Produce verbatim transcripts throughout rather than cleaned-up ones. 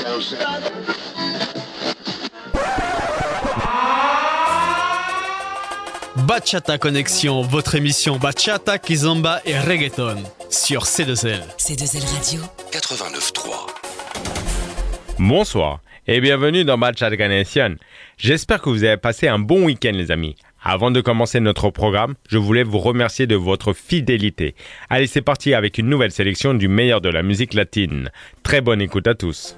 Bachata Connexion, votre émission Bachata, Kizomba et Reggaeton sur C deux L. C deux L Radio quatre-vingt-neuf trois. Bonsoir et bienvenue dans Bachata Connexion. J'espère que vous avez passé un bon week-end les amis. Avant de commencer notre programme, je voulais vous remercier de votre fidélité. Allez, c'est parti avec une nouvelle sélection du meilleur de la musique latine. Très bonne écoute à tous.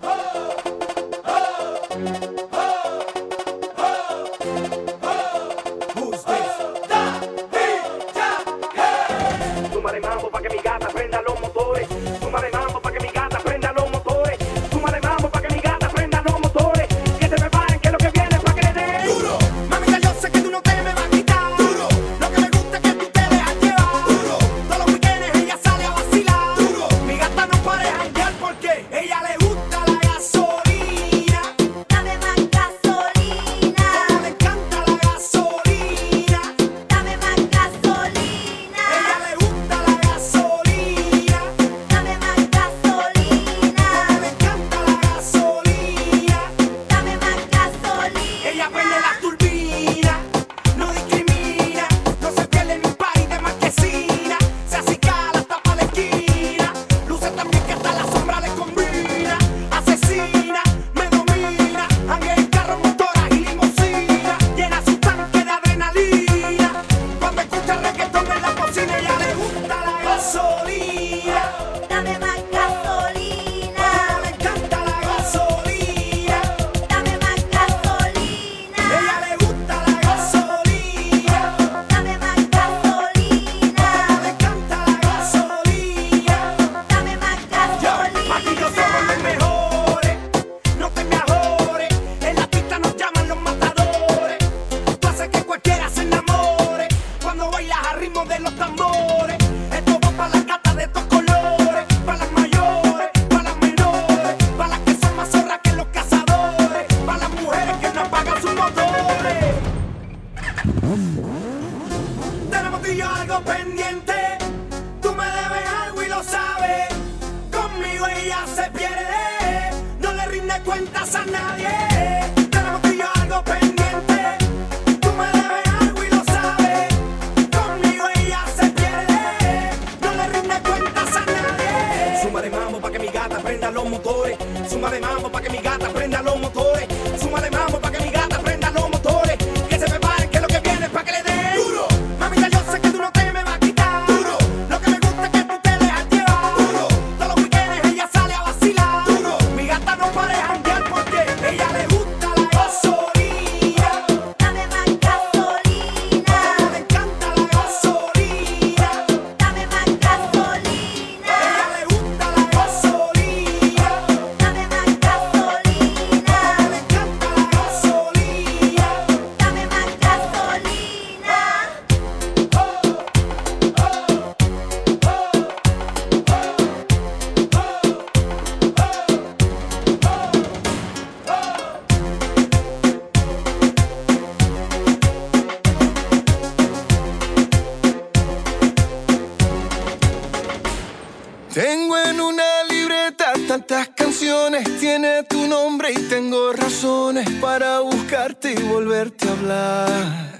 Tengo en una libreta tantas canciones, tiene tu nombre y tengo razones para buscarte y volverte a hablar.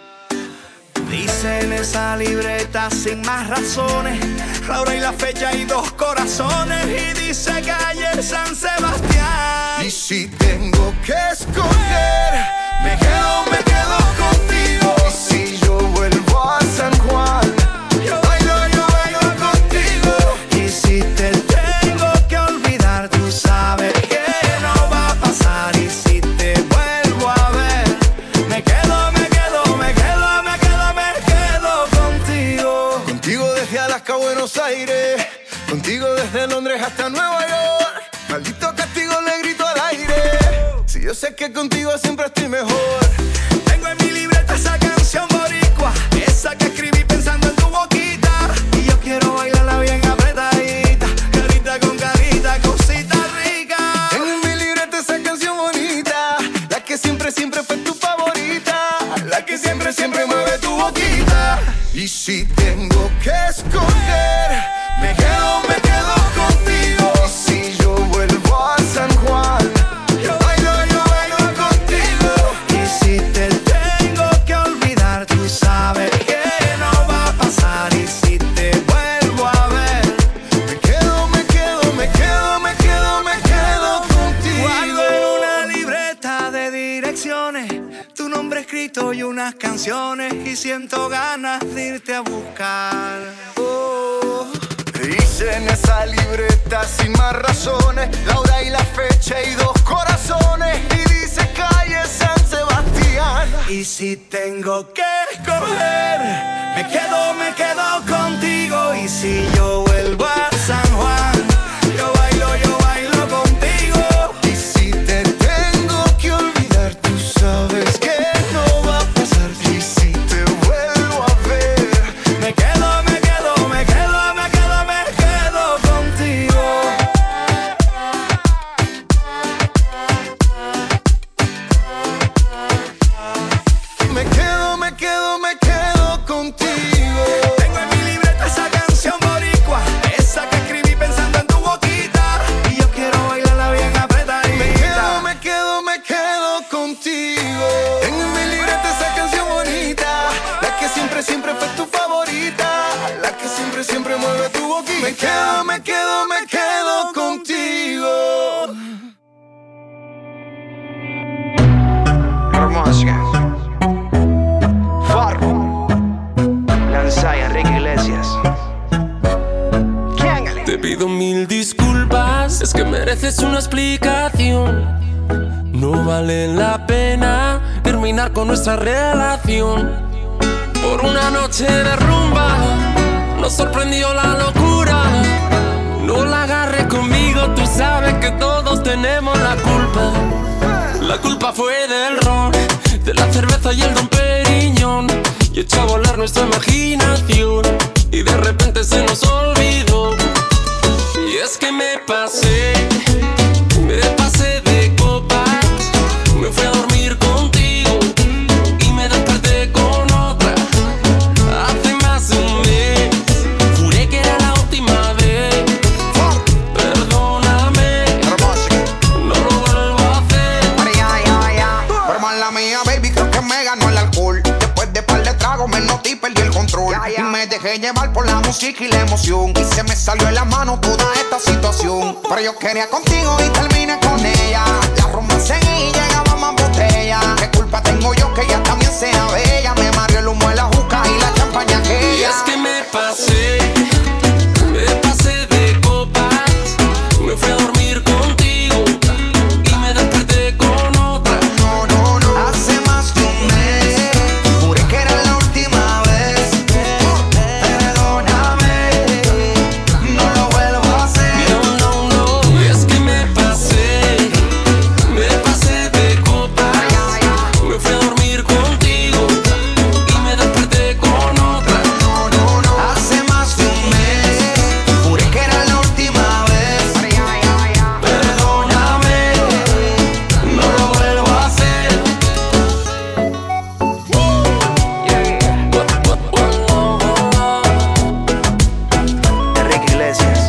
Dice en esa libreta sin más razones, la hora y la fecha y dos corazones, y dice calle San Sebastián. Y si tengo que escoger, me quedo, me quedo contigo. Y si yo vuelvo a San Juan, yo bailo, yo bailo contigo. Y si te tengo que olvidar, tú sabes que no va a pasar. Y si te vuelvo a ver, me quedo, me quedo, me quedo, me quedo, me quedo contigo. Contigo desde Alaska a Buenos Aires, contigo desde Londres hasta Nueva York. Maldito castigo le grito al aire, si yo sé que contigo siempre estoy mejor. Tengo en mi libreta esa canción boricua, esa que escribí pensando en tu boquita. Y yo quiero bailarla bien apretadita, carita con carita, cosita rica. Tengo en mi libreta esa canción bonita, la que siempre, siempre fue tu favorita, la que siempre, siempre mueve tu boquita. Y si tengo que escoger, me quedo, me quedo contigo. Y si yo vuelvo a San librito y unas canciones y siento ganas de irte a buscar. Oh, hice en esa libreta sin más razones la hora y la fecha y dos corazones y dice calle San Sebastián. Y si tengo que escoger, me quedo, me quedo contigo. Y si yo vuelvo a San Juan, yo bailo, yo bailo contigo. Y si te tengo que olvidar, tú sabes que no va a pasar. Y si te vuelvo a ver, me quedo, me quedo, me quedo, me quedo, me quedo contigo. me quedo, me quedo, me quedo contigo. Tengo en mi libreta esa canción boricua, esa que escribí pensando en tu boquita. Y yo quiero bailarla bien apretadita. Me quedo, me quedo, me quedo contigo. Tengo en mi libreta esa canción bonita, la que siempre, siempre fue tu favorita, la que siempre, siempre mueve tu boquita. Me quedo, me quedo, me quedo contigo. Hermosa. Farro. Lanzai, Enrique Iglesias. Te pido mil disculpas, es que mereces una explicación. No vale la pena terminar con nuestra relación. Por una noche de rumba nos sorprendió la locura. No la agarres conmigo, tú sabes que todos tenemos la culpa. La culpa fue del ron, de la cerveza y el Don Periñón. Y echó a volar nuestra imaginación y de repente se nos olvidó. Y es que me pasé, me pasé de copas. Me fui a dormir contigo y me desperté con otra. Hace más de un mes, juré que era la última vez. Perdóname, no lo vuelvo a hacer. Pero mala mía, baby, creo que me ganó el alcohol. Después de par de tragos me noté y perdí el control. Y me dejé llevar por la música y la emoción. Y se me salió en la mano toda esta situación. Pero yo quería contigo y terminé con ella. La rumba seguí y llegaba más botella. ¿Qué culpa tengo yo que ella también sea bella? Me mareó el humo de la juca y la champaña aquella. Y es que me pasé, me pasé de copas. Me fui a dormir contigo y me desperté con otra. No, no, no. Hace más de un mes juré que era la última vez. Perdóname, no lo vuelvo a hacer. No, no, no. Y es que me pasé, me pasé de copas. Me fui a dormir contigo y me desperté con otra. No, no, no. Hace más de un mes juré que era la última vez. Perdóname, no lo vuelvo a hacer. Enrique Iglesias.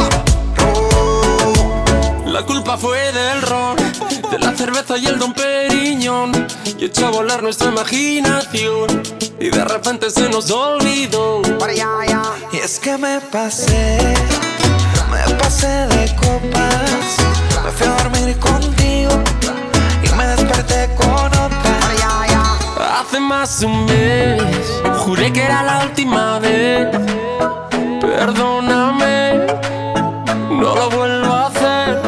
La culpa fue del ron, de la cerveza y el Don Periñón. Y echó a volar nuestra imaginación y de repente se nos olvidó. Para allá, allá. Y es que me pasé, me pasé de copas. Me fui a dormir contigo y me desperté con otra. Para allá, allá. Hace más de un mes, juré que era la última vez. Perdóname, no lo vuelvo a hacer.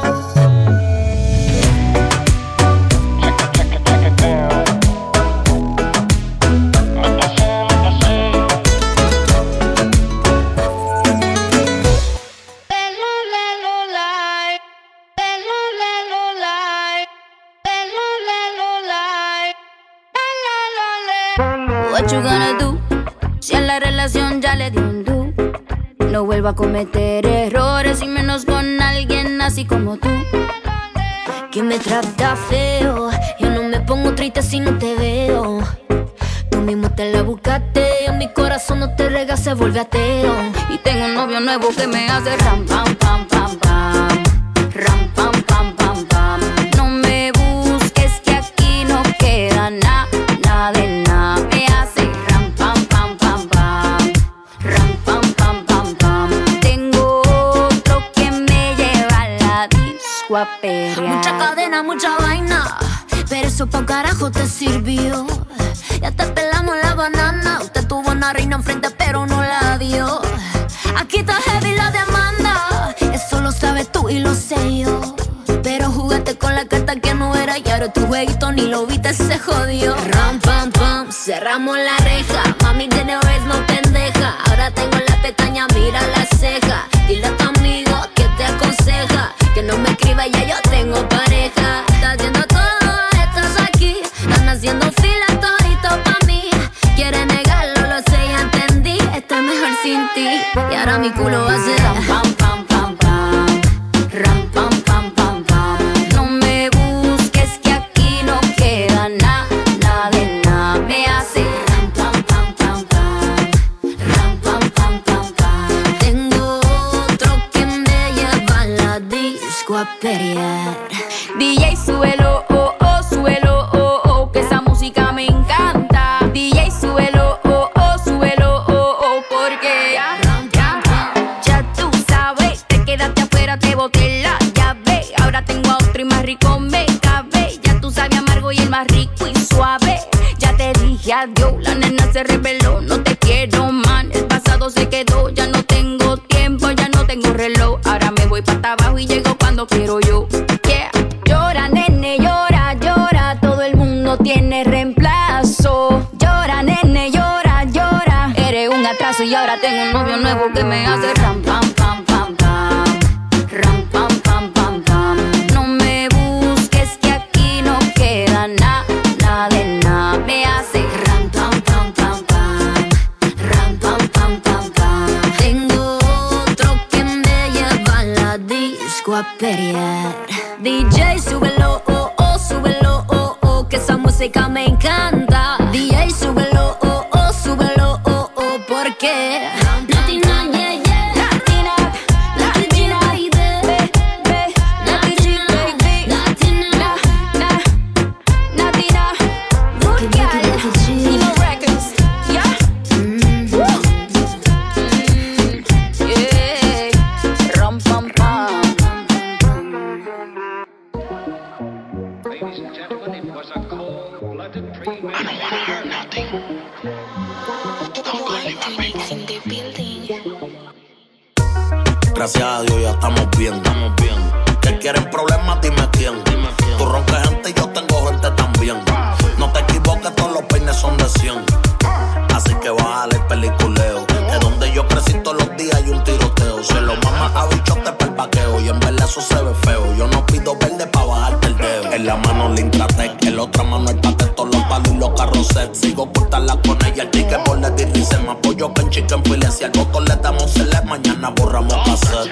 What you gonna do? Si a la relación ya le di un do. No vuelvo a cometer errores y menos con alguien así como tú, que me trata feo. Yo no me pongo triste si no te veo. Tú mismo te la buscaste, en mi corazón no te rega, se vuelve ateo. Y tengo un novio nuevo que me hace ram pam pam pam pam, ram pam pam pam pam. No me busques que aquí no queda nada, nada de nada. Me hace ram pam pam pam pam, ram pam pam pam pam. Tengo otro que me lleva a la disco a perrear. Mucha cadena, mucha vaina, pero eso pa' carajo te sirvió. Ya te pelamos la banana. Usted tuvo una reina enfrente pero no la dio. Aquí está heavy la demanda. Eso lo sabes tú y lo sé yo. Pero jugaste con la carta que no era y ahora tu jueguito ni lo viste, se jodió. Ram, pam, pam, cerramos la reja. Mami de vez no pendeja. Ahora tengo la pestaña, mira la ceja. Dile a tu amigo que te aconseja que no me escriba, ya yo tengo pareja. Estás haciendo todo, estás aquí. Están haciendo fila todito pa' mí. Quiere negarlo, lo sé, ya entendí. Estoy mejor sin ti. Y ahora mi culo va a ser ram, pam, pam, pam, pam. Ram, pam, pam, pam, pam. No me busques que aquí no queda nada, nada de nada. Me hace ram, pam, pam, pam, pam. Ram, pam, pam, pam, pam. Tengo otro que me lleva a la disco a pelear. D J, súbelo, oh, oh, súbelo, oh, oh, que esa música me encanta. D J, súbelo, oh, oh, súbelo, oh, oh, porque ya, ya tú sabes, te quedaste afuera, te boté la llave. Ahora tengo a otro y más rico me cabe. Ya tú sabes amargo y el más rico y suave. Ya te dije adiós, la nena se rebeló. No te quiero, man, el pasado se quedó. Ya no tengo tiempo, ya no tengo reloj. Ahora me voy para abajo y llego cuando quiero yo. Yeah. Llora, nene, llora, llora. Todo el mundo tiene reemplazo. Llora, nene, llora, llora. Eres un atraso y ahora tengo un novio nuevo que me hace ram, pam, pam, pam, pam. Ram, pam, pam, pam, pam. No me busques que aquí no queda nada, nada de nada. Me hace ram, pam, pam, pam, pam. Ram, pam, pam, pam, pam. Tengo otro que me lleva a la disco a pelear. D J, súbelo, oh, oh, súbelo, oh, oh, que esa música me encanta. D J, súbelo, oh, oh, súbelo, oh, oh, porque Latina, yeah, yeah. Latina, Latina, baby, baby. Latina, baby. Latina, na, na, Latina. Burgal, Emo Records, yeah. Woo. Mm, yeah. Ram, pam, pam. Gracias a Dios ya estamos bien, estamos bien. Que quieren problemas, dime quién. Dime quién. Tú roncas gente y yo tengo gente también. No te equivoques, todos los peines son de cien. Así que bájale el peliculeo. Que donde yo crecí todos los días hay un tiroteo. Se lo mama a bichote para el vaqueo. Y en verdad eso se ve feo. Yo no pido verde pa' bajarte el dedo. En la mano el Intratec, en la otra mano el pate, todos los palos y los carros set. Sigo cortarla con ella, el ticket por la dirrice. Me apoyo que en chicken file. Si al botón le damos select, mañana borramos cassette.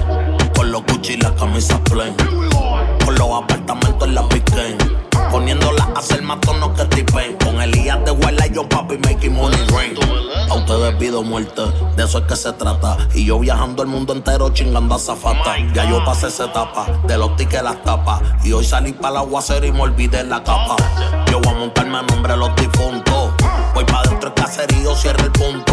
Con los Gucci y las camisas plain. Con los apartamentos en la Big Game. Poniéndolas a hacer más tonos que T-Pain. Con Elías de Wildlife, yo papi making money rain. A ustedes pido muerte, de eso es que se trata. Y yo viajando el mundo entero chingando a zafata. Ya yo pasé esa etapa, de los tickets las tapas. Y hoy salí para la aguacero y me olvidé la capa. Yo voy a montarme a nombre de los difuntos. Voy pa' dentro del caserío, cierra el punto.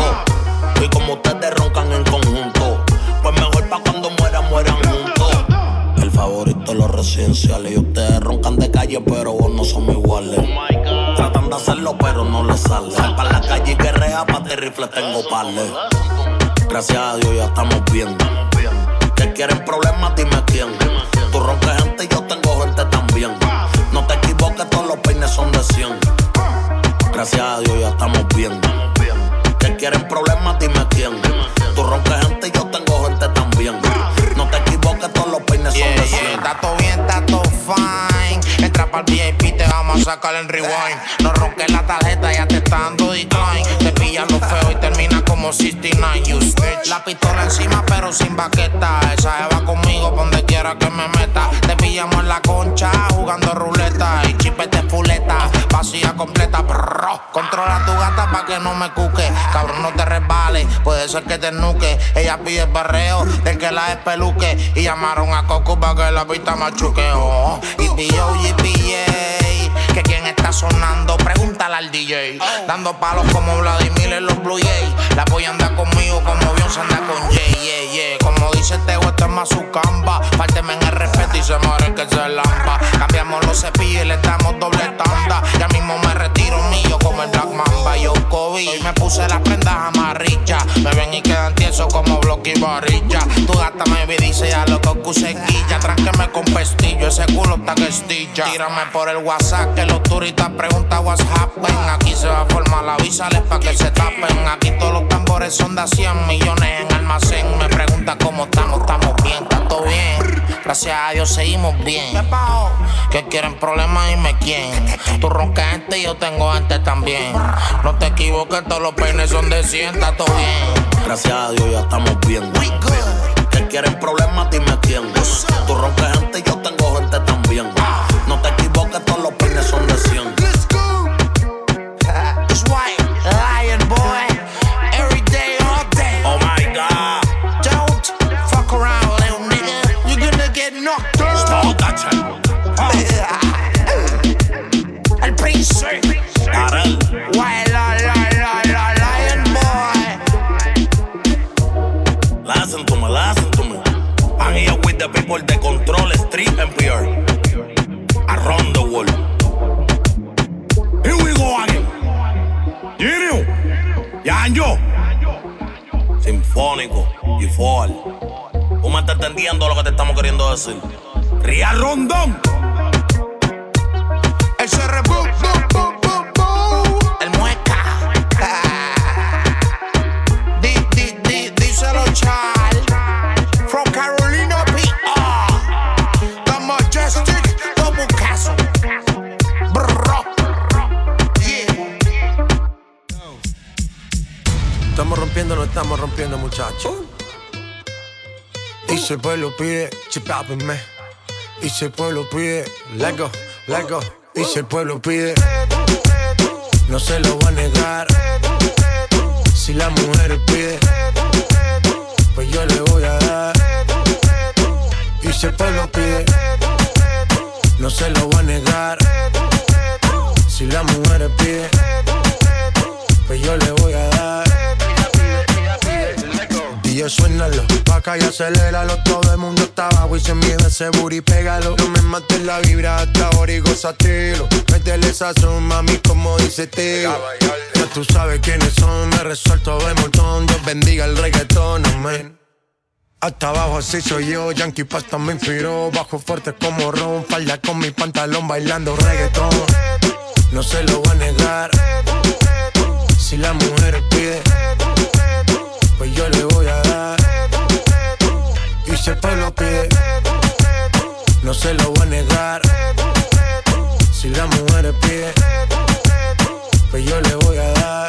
Y como ustedes roncan en conjunto, pues mejor pa' cuando mueran, mueran juntos. El favorito de los residenciales. Y ustedes roncan de calle, pero vos no somos iguales. Oh, tratan de hacerlo, pero no les sale. Sal pa' la calle y guerrea, pa' ti rifle tengo parle. Gracias a Dios ya estamos bien. Que quieren problemas, dime quién. Tú roncas gente y yo tengo gente también. No te equivoques, todos los peines son de cien. Gracias a Dios ya estamos bien. Que quieren problemas, dime quién. Tú roncas gente y yo tengo gente también. No te equivoques, todos los peines son de cien. Está todo bien, está todo fine. Entra pa'l V I P, te vamos a sacar el rewind. No ronques la tarjeta, ya te está dando decline. Te pillas lo feo y termina como sesenta y nueve, you snitch. La pistola encima pero sin baqueta. Esa jeva conmigo pa' donde quiera que me meta. Te pillamos en la concha jugando ruleta. Y chipete fuleta, vacía completa. Brrr. Controla tu gata pa' que no me cuque. Cabrón, no te resbales, puede ser que te nuque. Ella pide el barreo del que la espeluque. Y llamaron a Coco pa' que la pista machuque. Oh, y P O G P A, que quien está sonando, pregúntale al D J. Dando palos como Vladimir en los Blue Jays. La polla anda conmigo como Beyoncé anda con Jay, yeah, yeah. Como dice Tego, esto es más su camba. Fálteme en el respeto y se muere que se lamba. Cambiamos los cepillos y le damos doble puse las prendas amarillas. Me ven y quedan tiesos como bloque y varilla. Tu gata me vi, dice ya lo que cusequilla. Tránqueme con pestillo, ese culo está que estilla. Tírame por el WhatsApp que los turistas preguntan what's happen. Aquí se va a formar la avísales pa' que se tapen. Aquí todos los tambores son de a cien millones en almacén. Me pregunta cómo estamos, estamos bien, está todo bien. Gracias a Dios seguimos bien. Que quieren problemas y me quieren. Tú roncas gente y yo tengo gente también. No te equivoques, todos los peines son de cien, está todo bien. Gracias a Dios ya estamos bien. Que quieren problemas, dime quién. Tú roncas gente y yo tengo gente también. No te equivoques, todos los peines son de cien. Let's go. It's white, lion boy. Every day, all day. Oh my God. Don't fuck around, little nigga. You're gonna get knocked out. Stop that shit. El príncipe. Karel. White, la, la, la, la, lion boy. Listen to me, listen to me. I'm here with the people de Control Street N P R. Around the world. Here we go again. Gino. Yanjo. Sinfónico. Y Fall. Tú me estás entendiendo lo que te estamos queriendo decir. Ria Rondón. El C R B. El mueca. Di, di, di, díselo, Charles. From Carolina P R. The Majestic Double Castle. Bro. Yeah. Estamos rompiendo, no estamos rompiendo, muchachos. Y si el pueblo pide, chipápenme. Y si el pueblo pide, let go, let go. Y si el pueblo pide, no se lo va a negar. Si la mujer pide, pues yo le voy a dar. Y si el pueblo pide, no se lo va a negar. Si la mujer pide, pues yo le voy a dar. D J suénalo, pa' acá y aceléralo. Todo el mundo está abajo y se mide ese booty, pégalo. No me mates la vibra hasta ahora y gózatelo. Métele sazón, mami, como dice Teo. Ya tú sabes quiénes son, me resuelto de montón. Dios bendiga el reggaetón, amén. Hasta abajo así soy yo, Yankee Pasta me inspiró. Bajo fuerte como Ron, falda con mi pantalón bailando reggaetón. No se lo voy a negar. Si la mujer pide, pues yo le voy a dar. Y si el pueblo pide, no se lo voy a negar. Si la mujer pide, pues yo le voy a dar.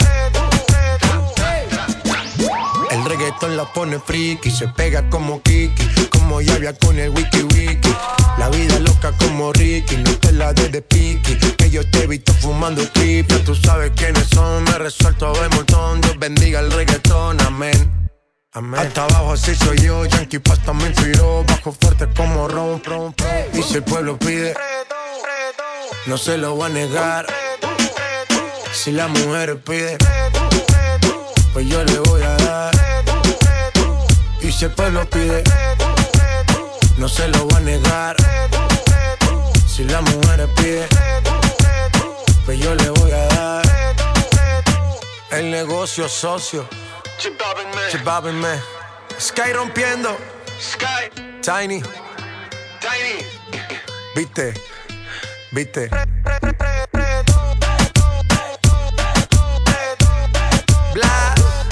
El reggaetón la pone friki, se pega como Kiki, como Yavia con el wiki wiki. La vida loca como Ricky, no te la des de piqui, que yo te he visto fumando creep. Ya tú sabes quiénes son, me resuelto de montón. Dios bendiga el reggaetón, amén. Amén. Hasta abajo así soy yo, Yankee Pasta me inspiró. Bajo fuerte como Ron, Ron, Ron. Y si el pueblo pide, no se lo va a negar. Si la mujer pide, pues yo le voy a dar. Y si el pueblo pide, no se lo va a negar. Si la mujer pide, pues yo le voy a dar. El negocio socio, chipápenme. Sky rompiendo, Sky, Tiny, Tiny. Viste, viste. Bla.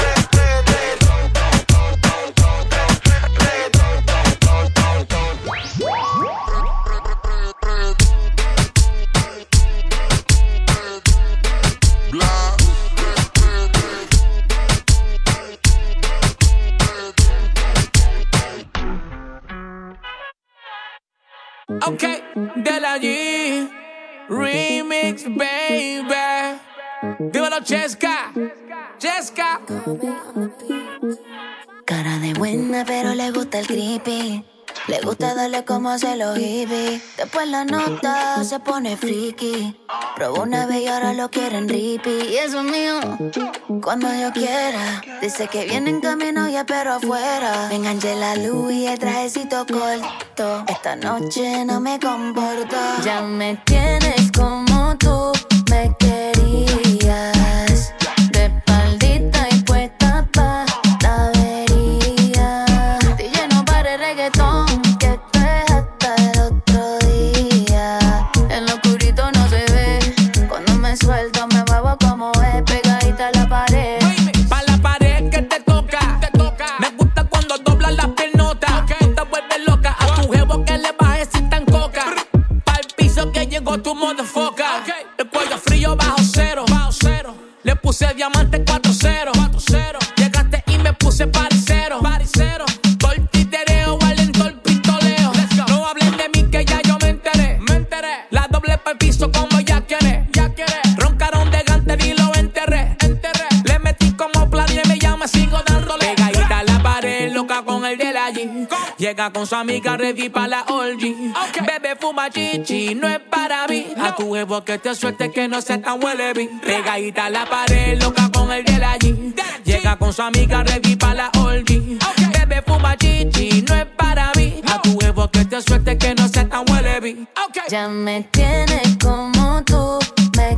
Ok, de la G Remix, baby. Dímelo, Chesca, Chesca. Cara de buena, pero le gusta el creepy. Le gusta darle como hace los hippies. Después la nota se pone friki. Probó una vez y ahora lo quieren ripi. Y eso es mío, cuando yo quiera. Dice que viene en camino y espero afuera. Me enganché la luz y el trajecito corto. Esta noche no me comporto. Ya me tienes como tú me querías. De espaldita llegó tu motherfucker. Okay. El cuello frío bajo cero. Bajo cero. Le puse diamante cuatro cero. Llegaste y me puse paricero. Paricero. Por titereo, alentó el pistoleo. No hablen de mí que ya yo me enteré. Me enteré. La doble pa'l piso como ya quiere. Ya quiere. Roncaron de ganter y lo enterré. Enterré. Le metí como plan y me llama, sigo dándole. Pegadita a la pared, loca con el de la G. Llega con su amiga ready pa' la orgy. Okay. Bebe fuma chichi, no es para mí. No. A tu huevo que te suelte que no sea tan huelebi. Pegadita a la pared, loca con el de la G. Llega con su amiga ready pa' la orgy. Okay. Bebe fuma chichi, no es para mí. No. A tu huevo que te suelte que no sea tan huelebi. Okay. Ya me tienes como tú me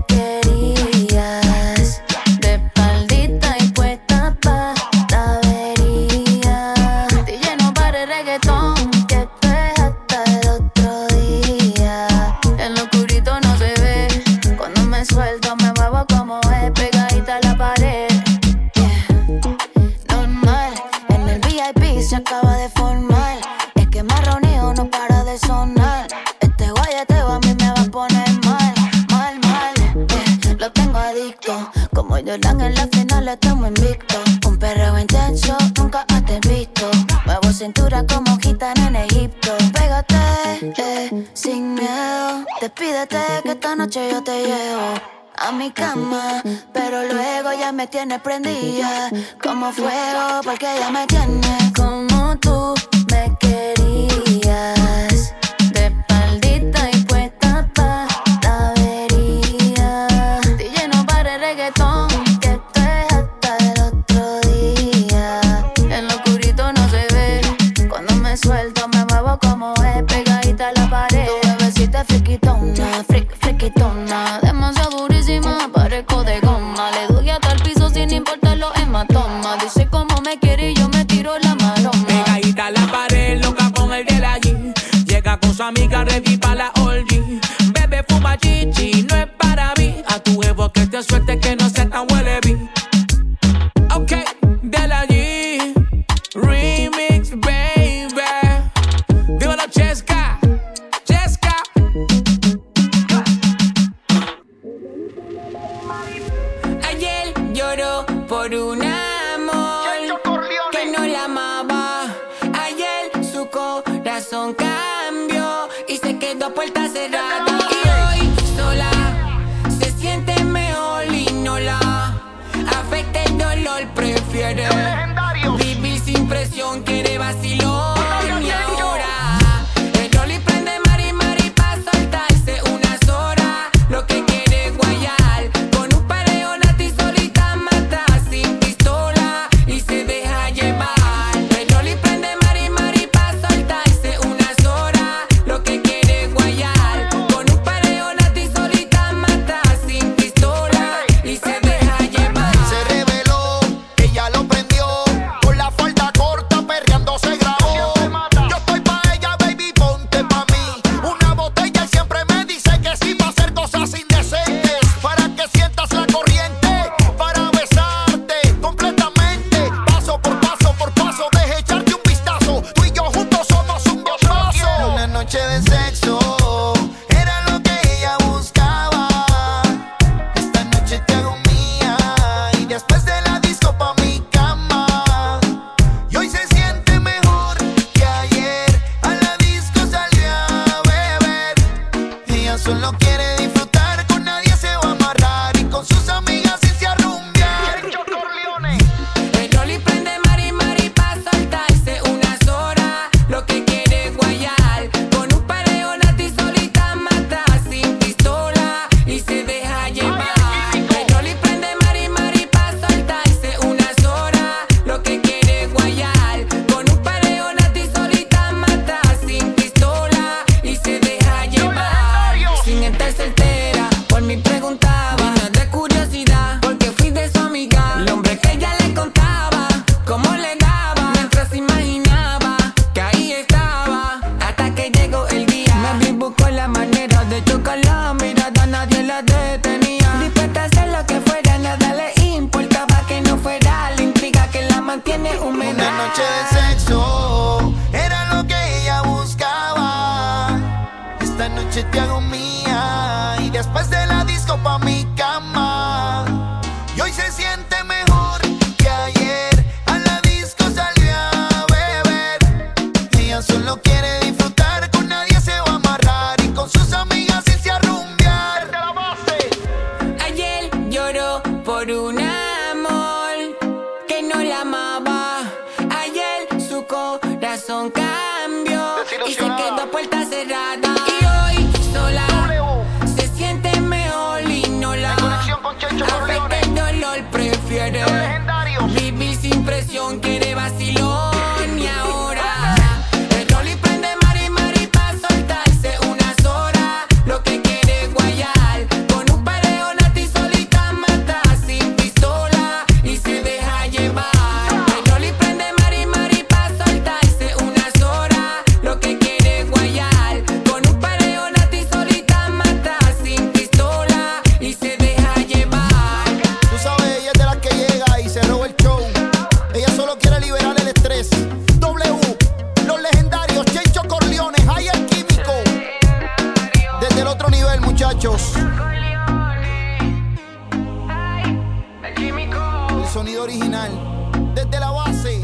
querías. De espaldita y puesta pa' la avería. Te lleno para el reggaetón que esto es hasta el otro día. En lo oscurito no se ve. Cuando me suelto me muevo como es, pegadita a la pared. Yeah. Normal, en el V I P se acaba de formar. Es que más reunido no para de sonar. Este guayeteo a mí me va a poner mal, mal, mal. Eh, lo tengo adicto. Como Jordan en la final estamos invictos. Un perreo intenso, nunca antes visto. Muevo cintura como gitana en Egipto. Pégate, eh, sin miedo. Despídete que esta noche yo te llevo a mi cama, pero luego ya me tienes prendida como fuego, porque ya me tienes como tú me querías. De espaldita y puesta pa' la avería. Te lleno para el reggaetón que esto es hasta el otro día. En lo oscurito no se ve. Cuando me suelto me muevo como es, pegadita a la pared. Tu bebecita es friquitona, fric, friquitona. Demasiado durísima, parezco de goma. Le doy hasta el piso sin importar los hematomas. Dice cómo me quiere y yo me tiro la maroma. Pegadita a la pared, loca con el de la G. Llega con su amiga ready pa' la orgy. Bebe fuma chichi, no es para mí. A tu huevo que te suelte que no sea tan huelebi. Ok, de la G Remix, baby. Dímelo, Chesca, Chesca. Ayer lloró por un amor que no la amaba. Ayer su corazón cambió y se quedó a puerta cerrada. Y hoy sola se siente mejor y no la afecta el dolor. Prefiere vivir sin presión, quiere vacilón. Y ahora el Rolly prende mari mari pa' soltarse unas horas. Lo que quiere es guayar con un pareo nati solita mata sin pistola y se deja llevar. El Rolly prende mari mari pa' soltarse unas horas. Lo que quiere es guayar con un pareo nati solita mata sin pistola y se deja llevar. Se reveló, ella lo prendió. Con la falda corta perreando se grabó. Yo estoy pa' ella, baby, ponte pa' mí. Una botella y siempre me dice que sí va a hacer cosas indecentes. Para que sientas la corriente, para besarte completamente. Paso por paso por paso, deje echarte un vistazo. Tú y yo juntos somos un bombazo. Una noche de sexo era lo que ella buscaba. Esta noche te hago mía y después de la disco pa' mi cama. Y hoy se siente mejor que ayer. A la disco salió a beber. Ella solo quiere disfrutar, con nadie se va a amarrar y con sus amigas irse a rumbear. El Rolly prende mari mari pa' soltarse unas horas. Lo que quiere es guayar con un pareo nati solita mata sin pistola y se deja llevar. El Rolly prende mari mari pa' soltarse unas horas. Lo que quiere es guayar con un pareo nati solita mata sin pistola y se deja llevar. Sin estar soltera, por mí preguntaba, llena de curiosidad, porque fui de su amiga. El hombre que ella le contaba, cómo le daba, mientras imaginaba que ahí estaba. Hasta que llegó el día, nadie buscó la manera de chocar la mirada, nadie la detenía. Dispuesta a hacer lo que fuera, nada le importaba que no fuera la intriga que la mantiene húmeda. Una noche de sexo era lo que ella buscaba. Esta noche te hago mía Y después de la disco pa' mi cama. Y hoy se siente mejor que ayer. A la disco salió a beber. Ella solo quiere disfrutar, con nadie se va a amarrar. Y con sus amigas irse a rumbear. Ayer lloró por un amor que no la amaba. Ayer su corazón cambió y se quedó a puerta cerrada. Y hoy sola se siente mejor y no la afecta el dolor. Prefiere vivir sin presión, quiere vacilón. Y ahora el rol y prende mari mari pa' soltarse unas horas. Lo que quiere es guayar con un pareo nati solita mata sin pistola y se deja llevar. El rol y prende mari mari pa' soltarse unas horas. Lo que quiere es guayar con un pareo nati solita mata sin pistola y se deja llevar. Tú sabes, ella es de las que llega y se roba el show. Ella solo quiere liberar el estrés. W, los legendarios, Chencho Corleone, Jay el Químico. Desde el otro nivel, muchachos. El sonido original, desde la base.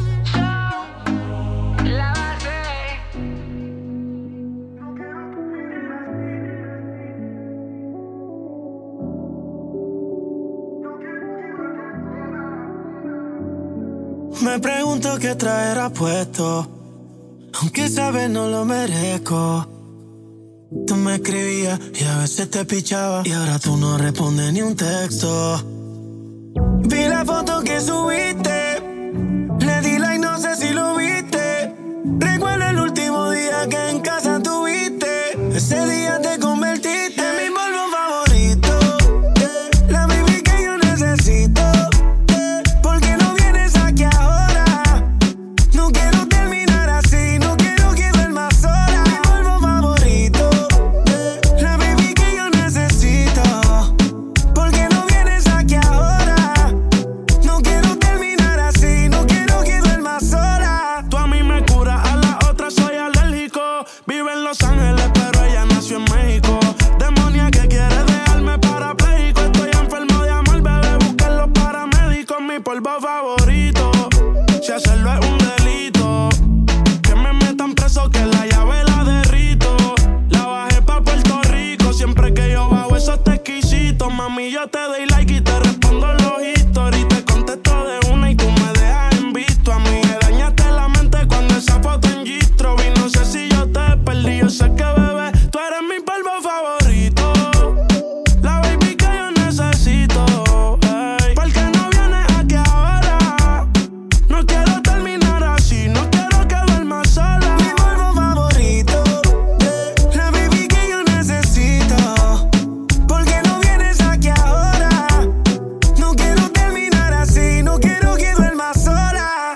Me pregunto qué traerá puesto, aunque sabes no lo merezco. Tú me escribías y a veces te pichaba, y ahora tú no respondes ni un texto. Vi la foto que subiste, le di like, no sé si lo viste. Recuerdo el último día que en casa tuviste. Ese día te convertiste en mi polvo favorito, eh, la baby que yo necesito. eh, ¿Por qué no vienes aquí ahora? No quiero terminar así, no quiero que duermas sola. Mi polvo favorito, eh, la baby que yo necesito. ¿Por qué no vienes aquí ahora? No quiero terminar así, no quiero que duermas sola. Tú a mí me curas, a la otra soy alérgico. Vive en Los Ángeles, pero ella nació en México. Demonia que quiere dejarme parapléjico. Estoy enfermo de amor, bebé, busquen los paramédicos. Mi polvo favorito, si hacerlo es un delito, que me metan preso, que la llave la derrito. La bajé pa' Puerto Rico, siempre que yo bajo eso está exquisito. Mami, yo te doy like y te respondo los stories. Te contesto de una y tú me dejas en visto. A mí me dañaste la mente cuando esa foto en Gistro vi. No sé si yo te perdí, yo sé que bebé, tú eres mi polvo favorito, la baby que yo necesito. Ey, ¿por qué no vienes aquí ahora? No quiero terminar así, no quiero que duermas sola. Mi polvo favorito, eh, la baby que yo necesito. ¿Por qué no vienes aquí ahora? No quiero terminar así, no quiero que duermas sola.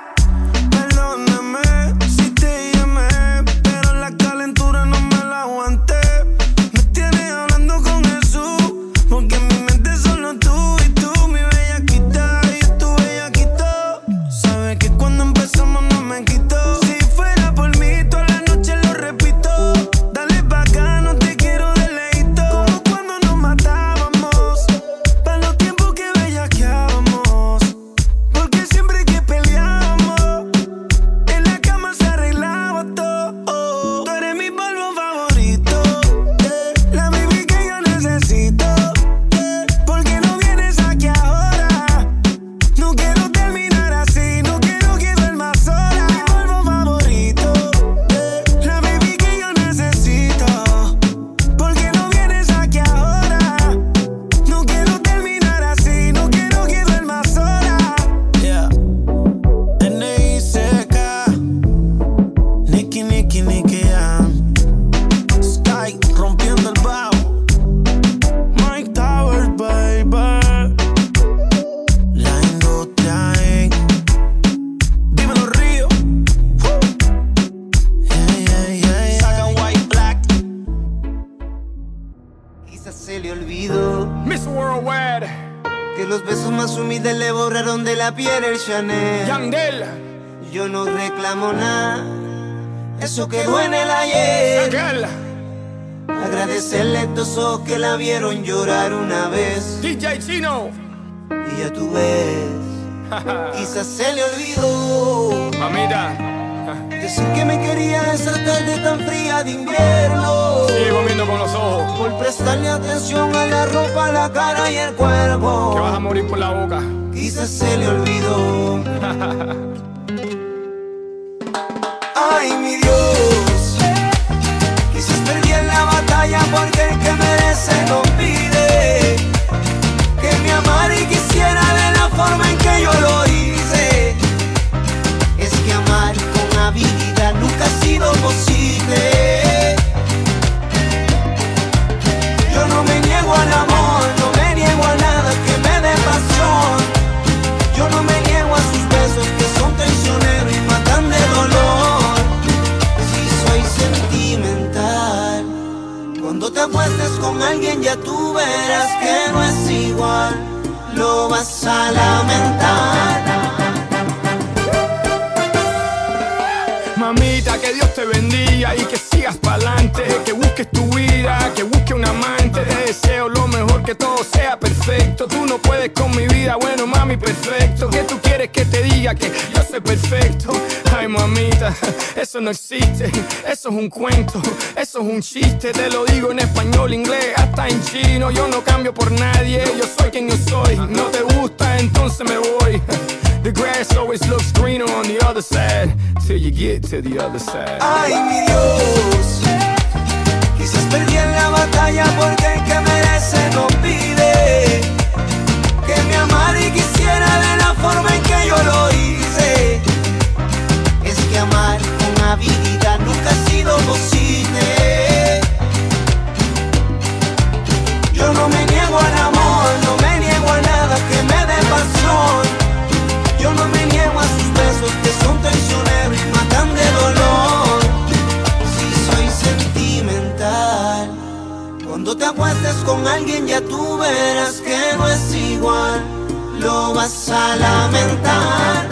Perdóname si te llamé, pero la calentura no me la aguanté. Me tienes hablando con Jesús, porque en mi mente solo tú y tú, mi bellaquita, y tu bellaquito. Sabes que cuando empezamos no me quitó. Si fuera por mí, toda la noche lo repito. Dale pa' acá, no te quiero de leíto. Como cuando nos matábamos, pa' los tiempos que bellaqueábamos. Porque siempre que peleábamos, en la cama se arreglaba todo. Tú eres mi polvo favorito, eh, la baby que yo necesito. eh, ¿Por qué no vienes aquí ahora? No quiero terminar así, no quiero que duermas sola. Mi polvo favorito, eh, la baby que yo necesito. ¿Por qué no vienes aquí ahora? No quiero terminar así, no quiero que duermas sola. Yeah. N I C K, Nicky, Nicky, Nicky, Jam. Sky, rompiendo el bajo. Mike Towers, baby. La industria, eh. Dímelo, Río. Woo. Yeah, yeah, yeah, yeah. Sacan White Black. Quizás se le olvidó Miss Worldwide, que los besos más humildes le borraron de la piel el Chanel. Yandel, Yo no reclamo nada, eso quedó en el ayer. Aquel, de selectos ojos que la vieron llorar una vez. D J Chino. Y ya tú ves, quizás se le olvidó. Mamita. Decir que me quería esa tarde tan fría de invierno. Sigo viendo con los ojos. Por prestarle atención a la ropa, la cara y el cuerpo. Que vas a morir por la boca. Quizás se le olvidó. Ay, mi Dios, quizás perdí en la batalla porque el que merece no pide que me amara y quisiera de la forma en que yo lo hice. Es que amar con habilidad nunca ha sido posible. Yo no me niego al amor, no me niego a nada que me dé pasión. Yo no me niego a sus besos que son traicioneros y matan de dolor. Si soy sentimental, cuando te acuestes con alguien ya tú verás que no es igual. Lo vas a lamentar. Mamita, que Dios te bendiga y que sigas pa'lante, que busques tu vida, que busques un amante. Te deseo lo mejor, que todo sea perfecto. Tú no puedes con mi vida, bueno mami, perfecto. ¿Qué tú quieres que te diga? Que yo soy perfecto. Ay mamita, eso no existe, eso es un cuento, eso es un chiste. Te lo digo en español, inglés, hasta en chino. Yo no cambio por nadie, yo soy quien yo soy. No te gusta, entonces me voy. The grass always looks greener on the other side, till you get to the other side. Ay, mi Dios, quizás perdí en la batalla porque el que merece no pide que me amara y quisiera de la forma en que yo lo hice. Es que amar con habilidad nunca ha sido posible. Yo no me niego al amor, no me niego a nada que me dé pasión. Yo no me niego a sus besos que son traicioneros y matan de dolor. Si soy sentimental, cuando te acuestes con alguien ya tú verás que no es igual. Lo vas a lamentar.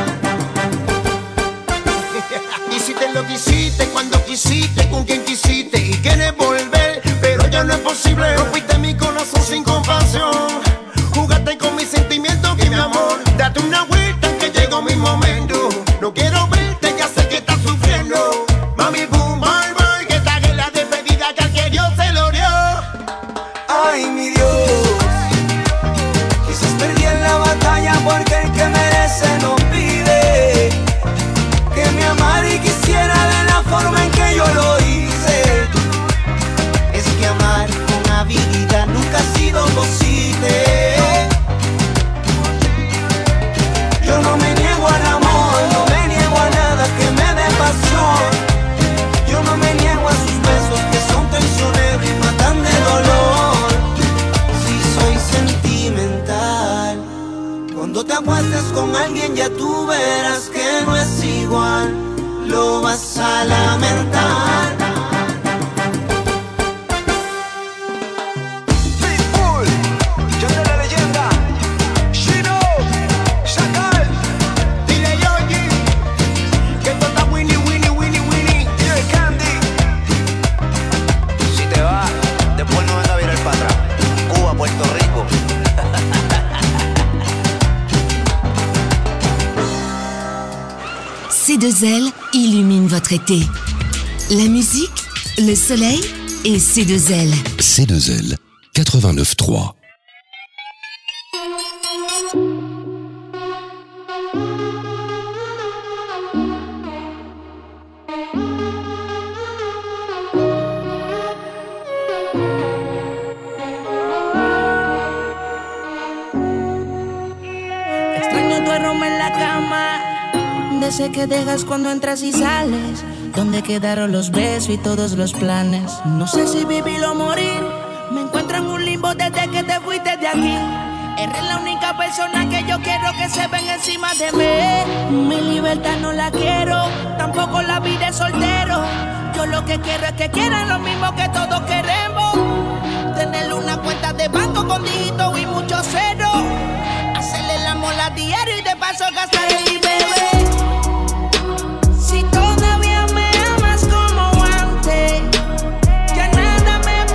Y si te lo quisiste cuando quisiste, con quien quisiste y quieres volver, pero ya no es posible. Rompiste mi corazón sin compasión, jugaste con mis sentimientos y mi amor. Date una vuelta que llegó mi momento. No quiero verte, ya sé que estás sufriendo. Mami, boom, bye, bye, que esta es la despedida que al que Dios se lo dio. Ay, mi Dios, quizás perdí en la batalla porque el que merece no pide que me amara y quisiera de la forma en que yo lo hice. Es que amar con habilidad nunca ha sido posible. Yo no me niego al amor, no me niego a nada que me dé pasión. Yo no me niego a sus besos que son traicioneros y matan de dolor. Si soy sentimental, cuando te acuestes con alguien ya tú verás que no es igual. Lo vas a lamentar. Pitbull, yo de la leyenda. Chino, Chacal, Dile Yogi, que esto está Winnie, Winnie, Winnie, Winnie. Dear Candy. Si te vas, después no venga a virar para atrás. Cuba, Puerto Rico. C deux L illumine votre été. La musique, le soleil et C deux L. C deux L quatre-vingt-neuf trois. Extraño tu aroma en la cama, de ese que dejas cuando entras y sales. ¿Dónde quedaron los besos y todos los planes? No sé si vivir o morir. Me encuentro en un limbo desde que te fuiste de aquí. Eres la única persona que yo quiero que se ven encima de mí. Mi libertad no la quiero, tampoco la vida de soltero. Yo lo que quiero es que quieran lo mismo que todos queremos. Tener una cuenta de banco con dígitos y muchos ceros. Hacerle el amor a diario y de paso gastar el I B B. Si todavía me amas como antes, ya nada me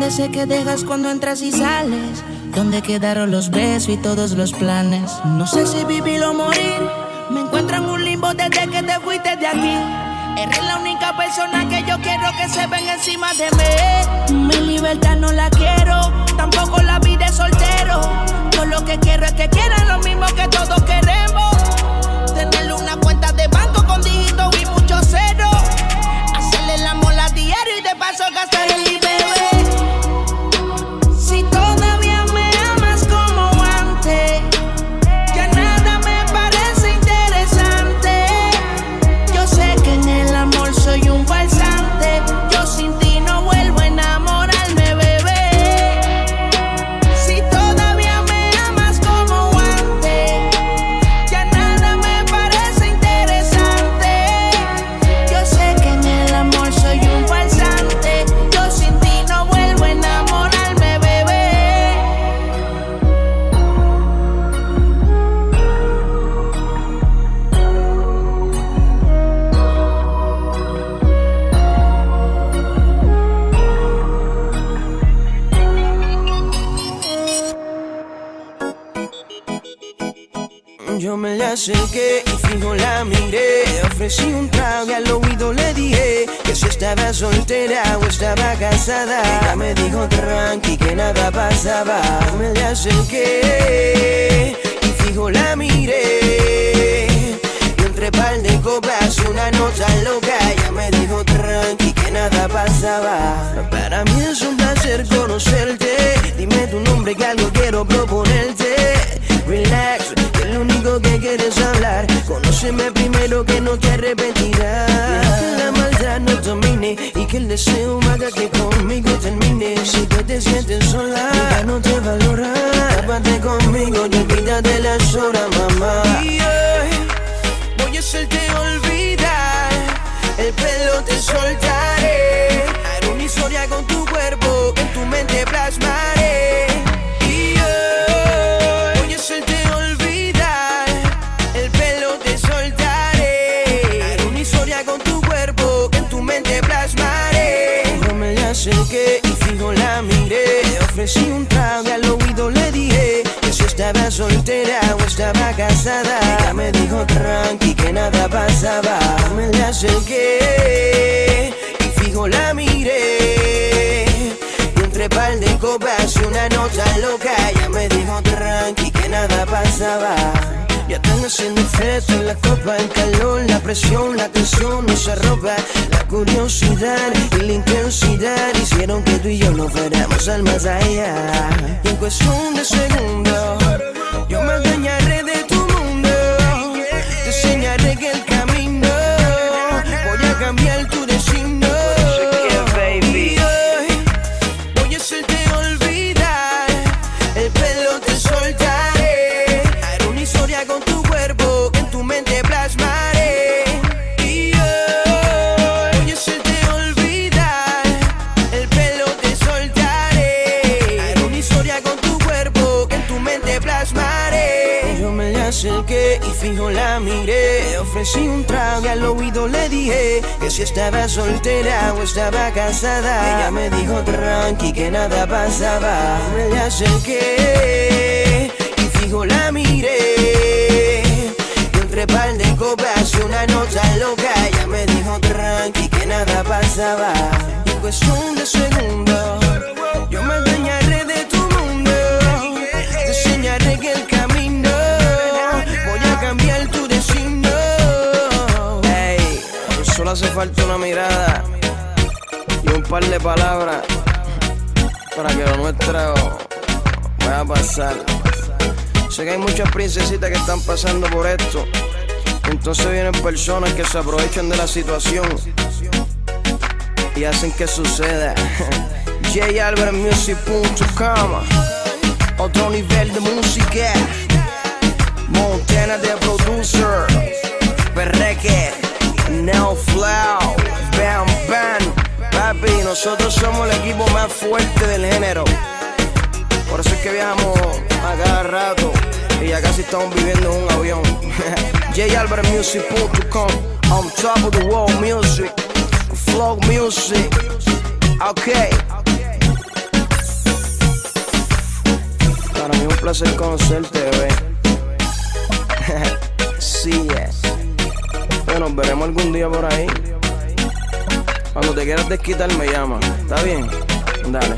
¿Dónde sé que dejas cuando entras y sales? ¿Dónde quedaron los besos y todos los planes? No sé si vivir o morir. Me encuentro en un limbo desde que te fuiste de aquí. Eres la única persona que yo quiero que se venga encima de mí. Mi libertad no la quiero, tampoco la vida de soltero. Yo lo que quiero es que quieran lo mismo que todos queremos. Tenerle una cuenta de banco con dígitos y muchos ceros. Hacerle el amor a diario y de paso gastar el I B B. Si todavía me amas como antes, ya nada me parece interesante. Yo sé que en el amor soy un falsante. Yo sin ti no vuelvo a enamorarme, bebé. Si todavía me amas como antes, ya nada me parece interesante. Yo sé que en el amor soy un falsante. Yo sin ti no vuelvo a enamorarme, bebé. Yo me la acerqué y fijo la miré. Ofrecí un trago y al oído le dije que si estaba soltera o estaba casada. Ella me dijo tranqui que nada pasaba. Yo me la acerqué y fijo la miré. Y entre par de copas una nota loca. Ella me dijo tranqui que nada pasaba. Para mí es un placer conocerte. Dime tu nombre que algo quiero proponerte. Relax, que lo único que quieres hablar. Conóceme primero que no te arrepentirás. Deja que la maldad no domine y que el deseo haga que conmigo termine. Si tú te sientes sola, ya no te valora. Tápate conmigo y olvídate las horas, mamá. Y hoy voy a hacerte olvidar. El pelo te soltaré. Haré una historia con tu cuerpo que en tu mente plasmaré. Acerqué y fijo la miré. Ofrecí un trago y al oído le dije que si estaba soltera o estaba casada. Ella me dijo tranqui que nada pasaba. Me la acerqué y fijo la miré. Y entre par de copas y una nota loca. Ella me dijo tranqui que nada pasaba. Ya están haciendo efecto en la copa, el calor, la presión, la tensión nos arropa. La curiosidad y la intensidad hicieron que tú y yo nos fuéramos al más allá. Y en cuestión de segundos, yo me adueñaré de tu mundo. Te enseñaré que el camino, voy a cambiar tu destino. Y hoy voy a hacerte olvidar. El pelo te soltaré. Haré una historia con tu cuerpo que en tu mente plasmaré. Y hoy voy a hacerte olvidar. El pelo te soltaré. Haré una historia con tu cuerpo que en tu mente plasmaré. Yo me la acerqué y fijo la miré. Ofrecí un trago y al oído le dije que si estaba soltera o estaba casada. Ella me dijo tranqui que nada pasaba. Me la acerqué y fijo la miré. Y entre par de copas y una nota loca. Ella me dijo tranqui que nada pasaba. Y en cuestión de segundos, yo me adueñaré de tu mundo. Te enseñaré que el camino, voy a cambiar tu destino. Ey, solo hace falta una mirada y un par de palabras para que lo nuestro vaya a pasar. Sé que hay muchas princesitas que están pasando por esto. Entonces vienen personas que se aprovechan de la situación y hacen que suceda. J Albert Music punto com. Otro nivel de música. Montana de producer. Perreque. No Flow. Bam Bam. Papi, nosotros somos el equipo más fuerte del género. Por eso es que viajamos a cada rato y ya casi estamos viviendo en un avión. J Albert Music punto com. On top of the world music. Flow music. Okay. placer conocerte, bebé. Sí, es. Bueno, nos veremos algún día por ahí. Cuando te quieras desquitar me llama. ¿Está bien? Dale.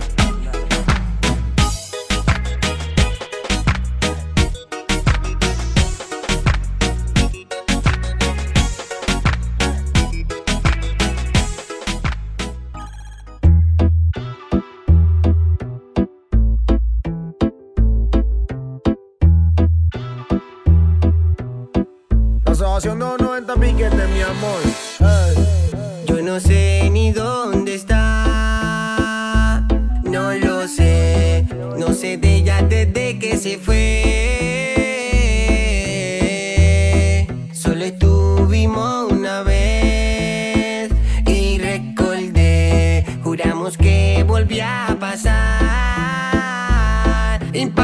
Haciendo noventa piquetes, mi amor. Hey. Yo no sé ni dónde está, no lo sé, no sé de ella desde que se fue. Solo estuvimos una vez y recordé, juramos que volvía a pasar.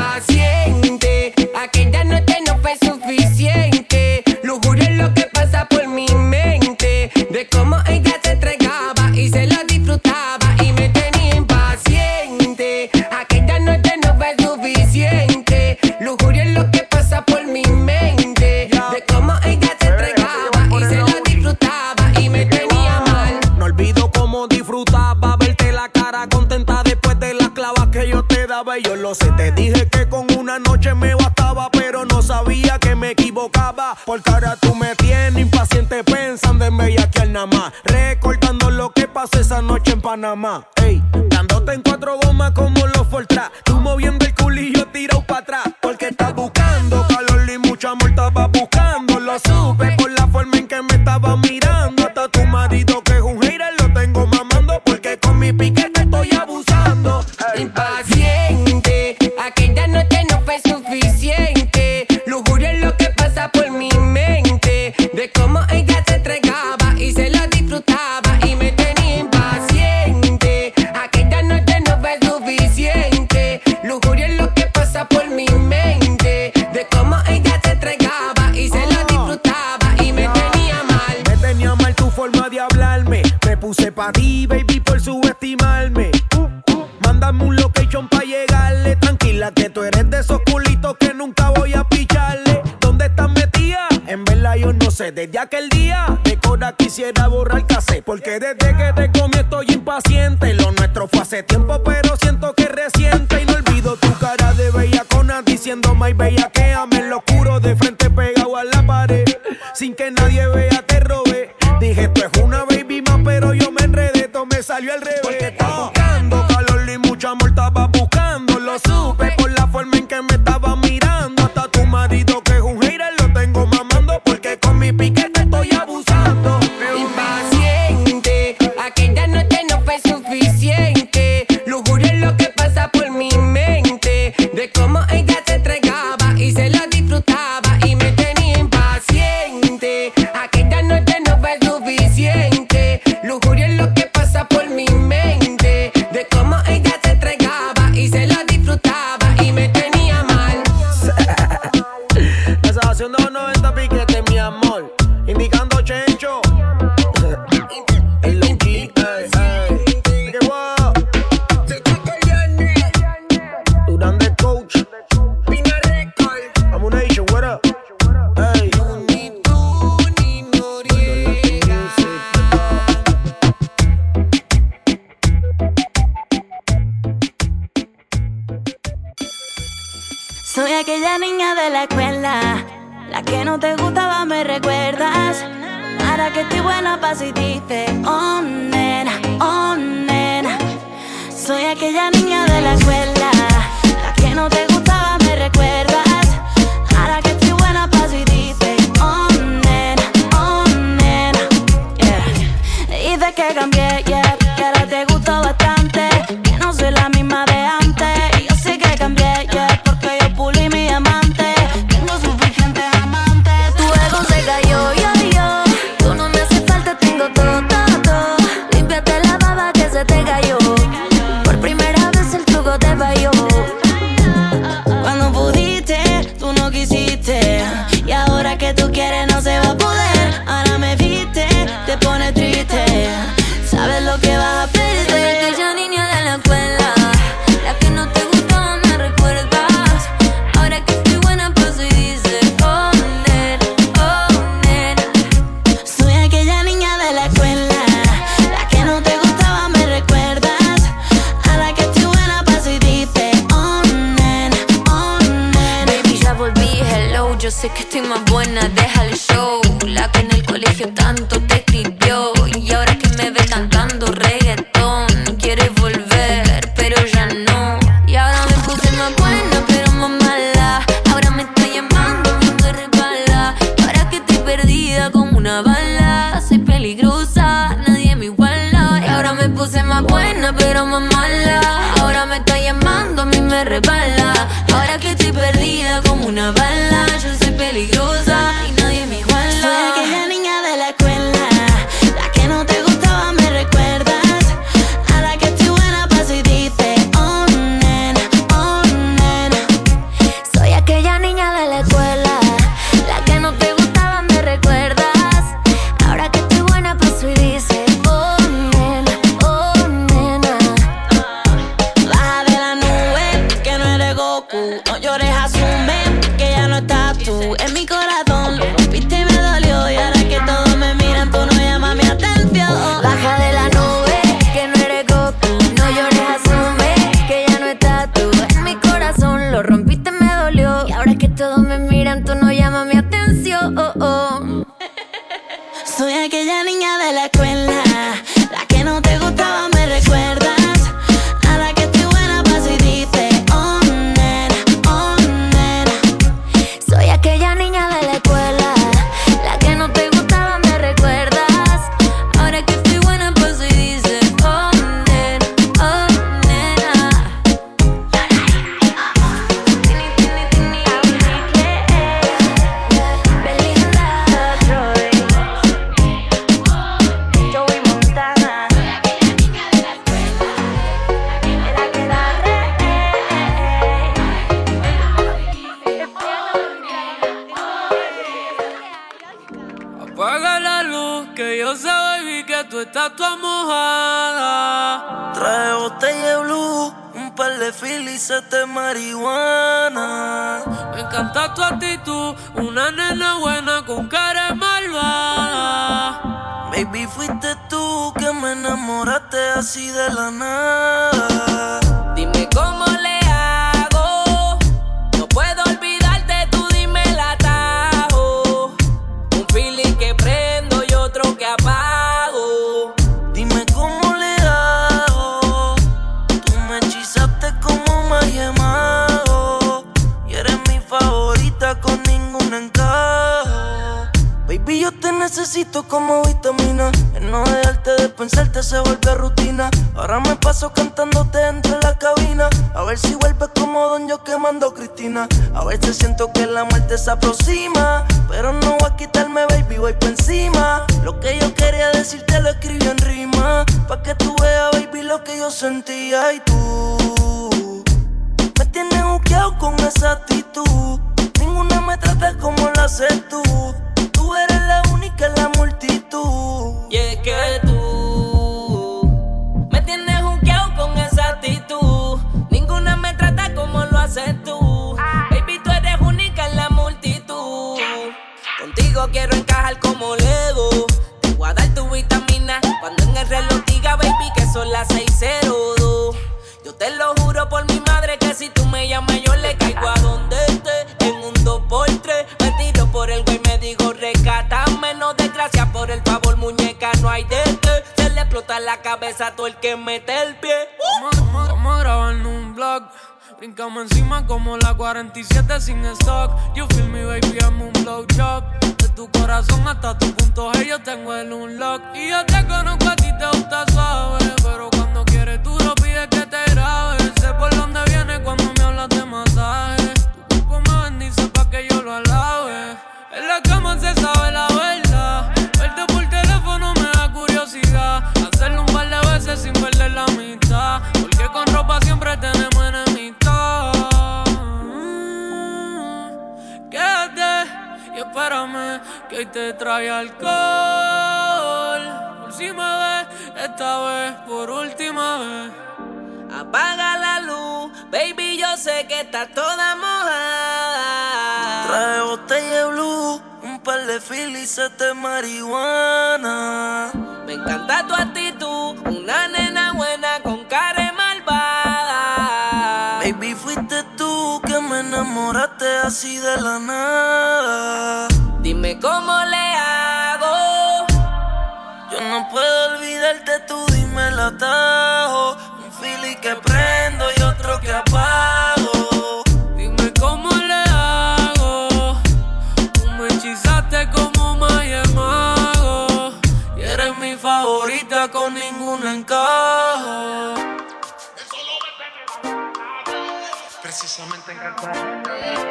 Impaciente, aquella noche no fue suficiente. Lujuria es lo que pasa por mi mente, de cómo ella se entregaba y se lo disfrutaba y me tenía impaciente. Aquella noche no fue suficiente. Lujuria es lo que pasa por mi mente, de cómo ella se entregaba y se lo disfrutaba y me tenía mal. No olvido cómo disfrutaba verte la cara contenta después de las clavas que yo te daba. Y yo lo sé, te dije que con una noche me bastaba, pero no sabía que me equivocaba. Porque ahora tú me tienes impaciente pensando en bellaquear nada más, recordando lo que pasó esa noche en Panamá. Ey, dándote en cuatro gomas como los Fortran, tú moviendo el culillo tirado para atrás. Porque estás buscando calor y mucho amor estabas buscando. Lo supe por la forma en que me estabas mirando. Hasta tu marido que es un hater lo tengo mamando, porque con mi piquete estoy abusando. Ey, impaciente, aquella noche no fue suficiente. Lujuria es lo que pasa por mi mente, de cómo ella se entregaba y se lo disfrutaba y me tenía impaciente. Aquella noche no fue suficiente. Lujuria es lo que pasa por mi mente, de cómo ella se entregaba y se lo disfrutaba y me tenía mal. Me tenía mal tu forma de hablarme. Me puse pa' ti, baby, por subestimarme. Mándame un location pa' llegarle. Tranquila que tú eres de esos culitos que nunca voy a picharle. ¿Dónde estás metida? En verdad yo no sé. Desde aquel día de Cora quisiera borrar cassette, porque desde que te comí estoy impaciente. Lo nuestro fue hace tiempo, pero siento que es reciente. Y no olvido tu cara de bellacona diciendo my bellaquéame en lo oscuro, de frente pegado a la pared, sin que nadie vea te robé. Dije esto es una baby más, pero yo me enredé, todo me salió al revés. Porque estaba buscando calor y mucho amor estaba buscando. Lo supe por la forma en que me estaba mirando. Hasta tu marido que es un hater lo tengo mamando, porque con mi piquete estoy abusando. Impaciente, aquella noche no fue suficiente. Lujuria es lo que pasa por mi mente, de cómo ella se entregaba y se lo disfrutaba y me tenía impaciente. Aquella noche no fue suficiente. Lujuria es lo que pasa por mi mente, de cómo ella se entregaba y se lo disfrutaba y me tenía mal. La salvación de los noventa piquetes, mi amor, indicando Chencho. El L G, ey, ey. ¿Qué guau? Durán the Coach, I'm a nation, what up? Ey. Soy aquella niña de la escuela, la que no te gustaba, me recuerdas. Ahora que estoy buena pa' si dices, oh nena, oh nena. Soy aquella niña de la escuela, la que no te gustaba, me recuerdas. Ahora que estoy buena pa' si dices, oh nena, oh nena, yeah. Dices que cambié, yeah, que ahora te gusto bastante, que no soy la misma de antes. Y yo sé que cambié, yeah, porque yo pulí mi amante. Tengo suficientes amantes, tu ego se cayó, yo, yo. Tú no me haces falta, tengo todo, todo, todo. Límpiate la baba que se te cayó. Por primera vez el truco te falló. Cuando pudiste, tú no quisiste. Y ahora que tú quieres no se va a poder. Ahora me viste, te pone triste. Sabes lo que vas a perder. Soy aquella niña de la escuela, la que no te gustaba, me recuerdas. nena, deja el show. La que en el colegio tanto te escribió. Y ahora que me ve cantando reggaetón, quiere volver, pero ya no. Y ahora me puse más buena, pero más mala. Ahora me está llamando, me resbala. Y ahora que estoy perdida como una bala. Soy peligrosa, nadie me iguala. Y ahora me puse más buena, pero más mala. Ahora me está llamando, a mí me resbala. Ahora que estoy perdida como una bala. Yo soy peligrosa y nadie me iguala. Soy aquella niña de la escuela, la que no te gustaba, me recuerdas. A la que estoy buena paso y dice, oh nena, oh nena. Soy aquella niña de la escuela, la que no te gustaba, me recuerdas. Ahora que estoy buena paso y dice, oh nena, oh nena. Baja de la nube, que no eres Goku. No llores, asume que ya no estás tú en mi corazón. Lo rompiste y me dolió. Y ahora que todos me miran, tú no llamas mi atención. Baja de la nube, que no eres Goku. No llores, asume que ya no estás tú en mi corazón. Lo rompiste, me dolió. Y ahora que todos me miran, tú no llamas mi atención. Oh, oh. Soy aquella niña de la escuela, la que no te gustaba, me recuerdas. A la que estoy buena paso y dice, oh nena, oh nena. Soy aquella niña de la escuela, la que no te gustaba, me recuerdas. Ahora que estoy buena paso y dice, oh nena, oh nena. Belinda, Troy, Joey Montana. Era que la Apaga la luz, que yo sé, baby, que tú estás toda mojada. Trae botella de blue, un par de filis de marihuana. Me encanta tu actitud, una nena buena con cara malvada. Baby, fuiste tú que me enamoraste así de la nada. Dime cómo le hago, no puedo olvidarte, tú dime el atajo. Un feeling que prendo y otro que apago. Dime cómo le hago. Tú me hechizaste como magia de mago. Y eres mi favorita con ningún encajo. Baby, yo te necesito como vitamina. El no dejarte de pensarte se vuelve rutina. Ahora me paso cantándote dentro de la cabina. A ver si vuelves como Don Yo quemando Cristina. A veces siento que la muerte se aproxima, pero no voy a quitarme, baby, voy por encima. Lo que yo quería decirte lo escribí en rima, pa' que tú veas, baby, lo que yo sentía. Y tú me tienes buqueado con esa actitud. Ninguna me trata como la haces tú. Tú eres la única en la multitud. Y es que tú me tienes juqueado con esa actitud. Ninguna me trata como lo haces tú. Baby, tú eres única en la multitud. Contigo quiero encajar como Lego. Te voy a dar tu vitamina cuando en el reloj diga, baby, que son las seis cero dos. Yo te lo juro por mi madre que si tú me llamas yo le caigo a donde esté. En un dos por tres me tiro por el güey, me digo rescátame, no desgracia, por el favor muñeca no hay de qué. Se le explota la cabeza a todo el que mete el pie. Vamos, vamos a grabar en un vlog. Brincamos encima como la cuarenta y siete sin stock. You feel me, baby, I'm un blowjob. De tu corazón hasta tu punto G yo tengo el unlock. Y yo te conozco, a ti te gusta suave, pero cuando quieres tú no pides que te grabe. Sé por dónde vienes cuando me hablas de masaje. Tu cuerpo me bendice pa' que yo lo alabe. En la cama se sabe la verdad. Verte por teléfono me da curiosidad. Hacerlo un par de veces sin perder la mitad. Porque con ropa siempre tenemos enemistad. Mm, Quédate y espérame que hoy te trae alcohol. Por si me ves, esta vez por última vez. Apaga la luz, baby, yo sé que estás toda mojada. Trae botella de blue, un par de filis de marihuana. Me encanta tu actitud, una nena buena con cara malvada. Baby, fuiste tú que me enamoraste así de la nada. Dime cómo le hago. Yo no puedo olvidarte, tú dime el atajo. Un feeling que prendo y otro que apago. Dime cómo le hago. Tú me hechizaste como Maya Mago. Y eres mi favorita, con ninguna encajo. Precisamente en Cartagena.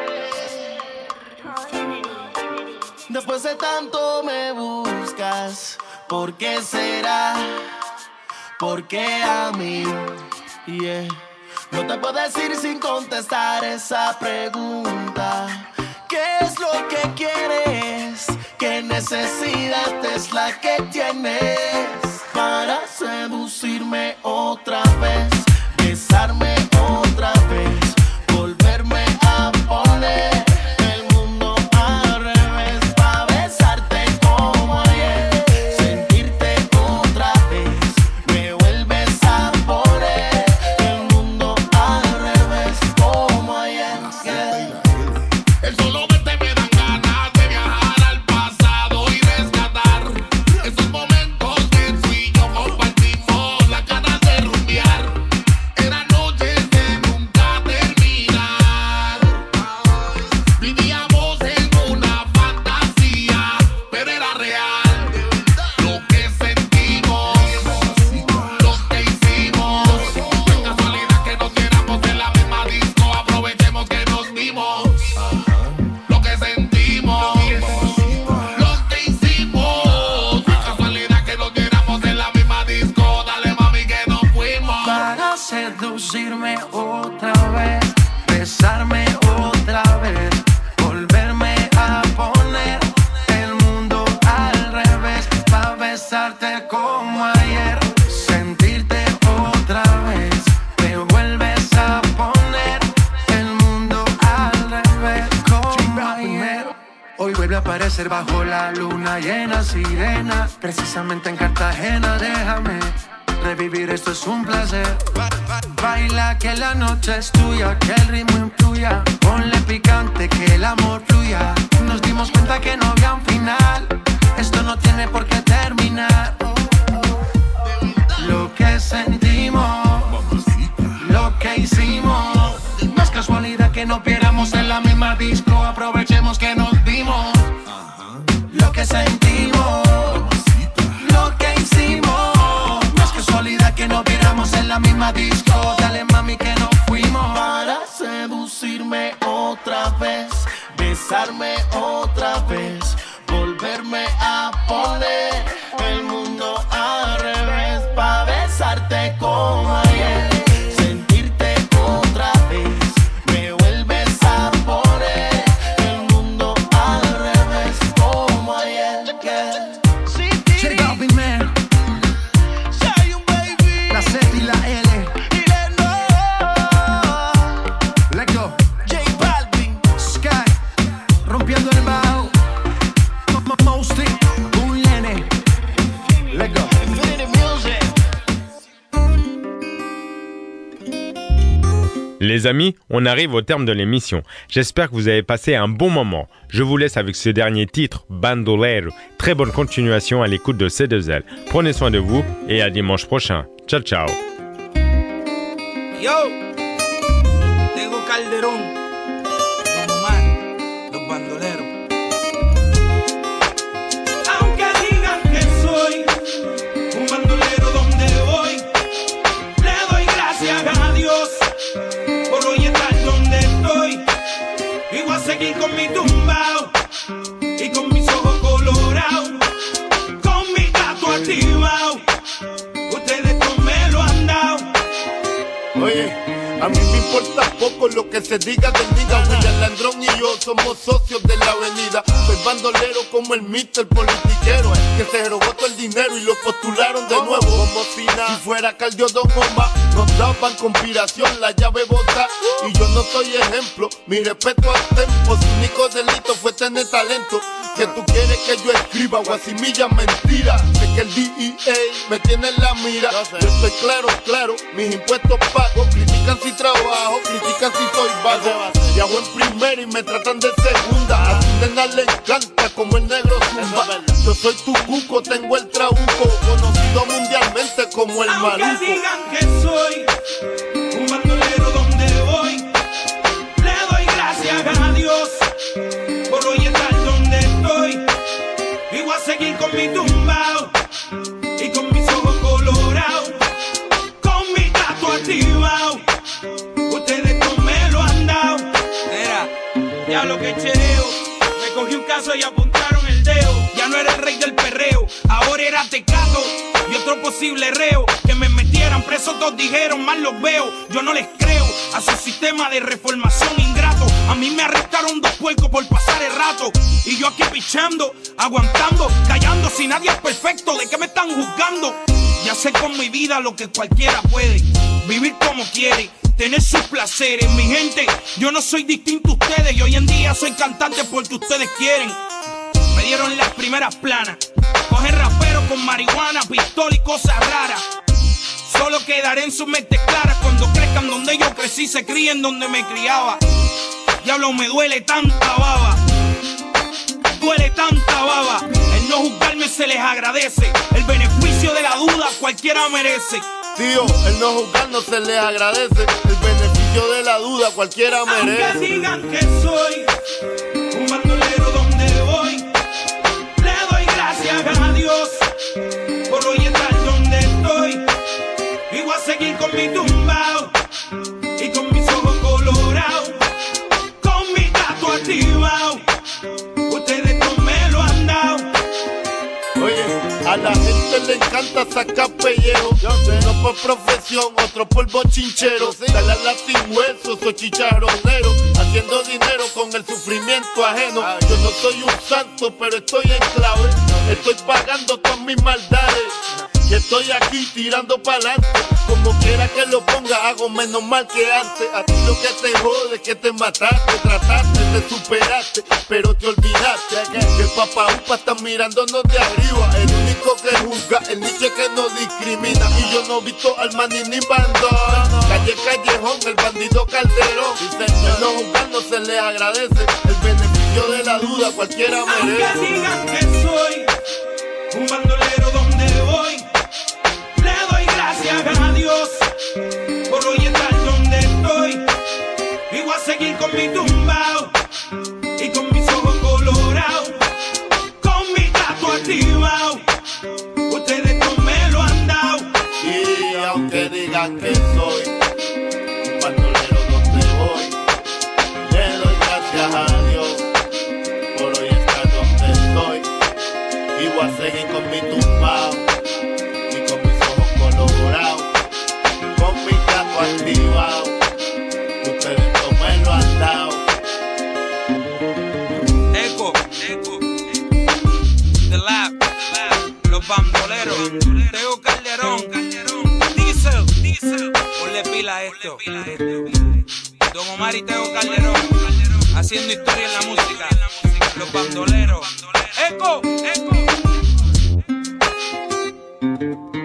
Después de tanto me buscas, ¿por qué será? ¿Por qué a mí? Yeah. No te puedo decir sin contestar esa pregunta. ¿Qué es lo que quieres? ¿Qué necesidad es la que tienes para seducirme otra vez? Besarme otra vez. Volverme a poner seducirme otra vez, besarme otra vez, volverme a poner el mundo al revés, pa' besarte como ayer, sentirte otra vez, me vuelves a poner el mundo al revés como ayer. Hoy vuelve a aparecer bajo la luna llena, sirena, precisamente en Cartagena, déjame revivir, esto es un placer. Baila que la noche es tuya, que el ritmo influya. Ponle picante, que el amor fluya. Nos dimos cuenta que no había un final. Esto no tiene por qué terminar. Lo que sentimos, lo que hicimos. No es casualidad que nos viéramos en la misma disco. Aprovechemos que nos vimos. Lo que sentimos, lo que hicimos. Casualidad que nos viéramos en la misma disco. Dale mami que nos fuimos. Para seducirme otra vez, besarme otra vez, volverme a poner el mundo al revés, pa' besarte como ayer, sentirte otra vez, me vuelves a poner el mundo al revés como ayer. Yeah. Les amis, on arrive au terme de l'émission. J'espère que vous avez passé un bon moment. Je vous laisse avec ce dernier titre, Bandolero. Très bonne continuation à l'écoute de C deux L. Prenez soin de vous et à dimanche prochain. Ciao, ciao. Yo, Tego Calderón, Don Omar, los bandoleros. Aunque digan que soy un bandolero donde voy, le doy gracias a Dios por hoy estar donde estoy. Y voy a seguir con mi tumbao y con mis ojos colorados, con mi gato activado. Ustedes no me lo han dado. Oye, a mí me importa poco lo que se diga del nigga. William Landrón y yo somos socios de la avenida. Soy bandolero como el mister politiquero, que se robó todo el dinero y lo postularon de nuevo. Como si nada, si fuera Caldiodón Omar, nos daban conspiración, la llave bota. Y yo no soy ejemplo, mi respeto al tempo. Su único delito fue tener talento. Que tú quieres que yo escriba guasimilla mentira. que el D E A me tiene en la mira. Yo estoy claro, claro, mis impuestos pago. Critican si trabajo, critican si soy vago. Viajo en primera y me tratan de segunda. A Tindena le encanta como el negro zumba. Yo soy tu cuco, tengo el trabuco, conocido mundialmente como el maluco. Aunque digan que soy un bandolero donde voy, le doy gracias a Dios por hoy estar donde estoy. Y voy a seguir con mi tumbao y con mis ojos colorados, con mi gato activado. Ustedes no me lo han dado. Era, ya lo que chereo, me cogí un caso y apuntaron el dedo. Ya no era el rey del perreo, ahora era Tecato y otro posible reo. Que me metieran preso, todos dijeron, mal los veo. Yo no les creo a su sistema de reformación ingrato. A mí me arrestaron dos puercos por pasar el rato, y yo aquí pichando, aguantando, callando. Si nadie es perfecto, ¿de qué me están juzgando? Ya sé con mi vida lo que cualquiera puede, vivir como quiere, tener sus placeres. Mi gente, yo no soy distinto a ustedes, y hoy en día soy cantante porque ustedes quieren. Me dieron las primeras planas, coger raperos con marihuana, pistola y cosas raras. Solo quedaré en sus mentes claras cuando crezcan donde yo crecí, se críen donde me criaba. Diablo, me duele tanta baba, duele tanta baba. El no juzgarme se les agradece, el beneficio de la duda cualquiera merece. Tío, el no juzgarnos se les agradece, el beneficio de la duda cualquiera merece. Aunque digan que soy un bandolero donde voy, le doy gracias a Dios por hoy estar donde estoy. Y voy a seguir con mi tumbao y con mis ojos colorados, con mi gato activado. Ustedes no me lo han dado. Oye, a la gente le encanta sacar pellejo. Uno por profesión, otro por bochinchero. Dale al latín hueso, soy chicharronero, haciendo dinero con el sufrimiento ajeno. Yo no soy un santo, pero estoy en clave. Estoy pagando todas mis maldades y estoy aquí tirando pa'lante. Como quiera que lo ponga, hago menos mal que antes. A ti lo que te jode es que te mataste, trataste, te superaste, pero te olvidaste que el papá upa está mirándonos de arriba. El único que juzga, el nicho que no discrimina. Y yo no he visto al maní ni bandón. Calle Callejón, el bandido Calderón. El no juzgar no se le agradece, el beneficio de la duda cualquiera merece. Aunque digan que soy un bandolero donde voy, le doy gracias a Dios por hoy estar donde estoy. Y voy a seguir con mi tumbao y con mis ojos colorados, con mi gato activado. Ustedes no me lo han dado. Y aunque digan que soy un bandolero donde voy, le doy gracias a Dios por hoy estar donde estoy. Y voy a seguir con mi tumbao y con mis ojos colorados, con mi gato activado. Ustedes no me lo han dado. Eco, Eco, The Lab, Los Bandoleros, Teo Calderón, Diesel, Diesel, ponle pila a esto. Don Omar y Teo Calderón, haciendo historia en la música. Los Bandoleros, Eco, Eco.